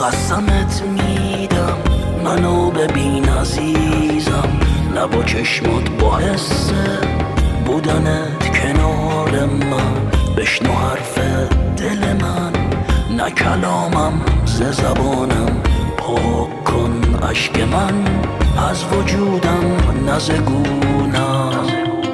قسمت میدم منو ببین عزیزم، لب و چشمات با حس بودنت کنار من، بشنو حرف دل من، نه کلامم ز زبانم، پاک کن عشق من از وجودم، نه ز گونم.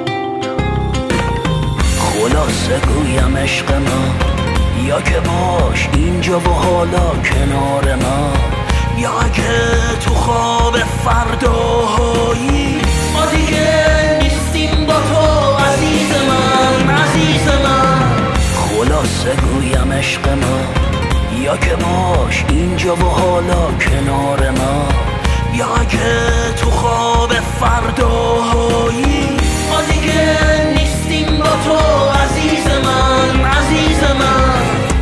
خلاصه گویم عشق من، یا که باش اینجا و حالا کنار من، یا اگه تو خواب فرداهایی ما دیگه نیستیم با تو عزیز من، عزیز من. خلاصه گویم عشق من، یا که باش اینجا و حالا کنار من، یا اگه تو خواب فرداهایی ما دیگه نیستیم با تو عزیز من، عزیز من.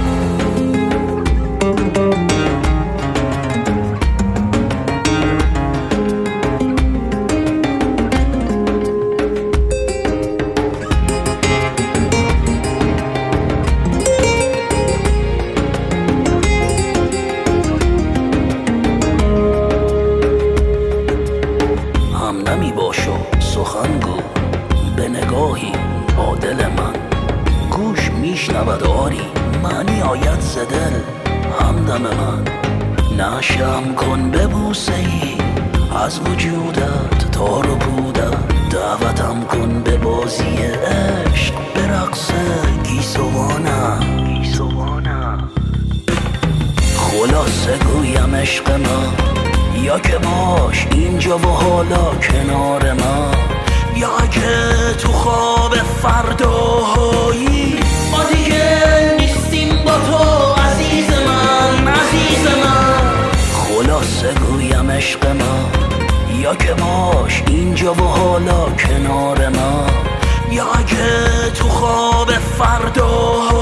همدمی باشو سخنگو به نگاهی با دل من، گوش میشنود آری معنی آید ز دل همدم من. نشم کن به بوسه ای از وجودت تار و پودت، دعوتم کن به بازی عشق به رقص گیسوانم. خلاصه گویم عشق من، یا که باش اینجا و حالا کنار من، یا اگه تو خواب فرداهایی ما دیگه نیستیم با تو عزیز من، عزیز من. خلاصه گویم عشق من، یا که باش اینجا و حالا کنار من، یا اگه تو خواب فرداهایی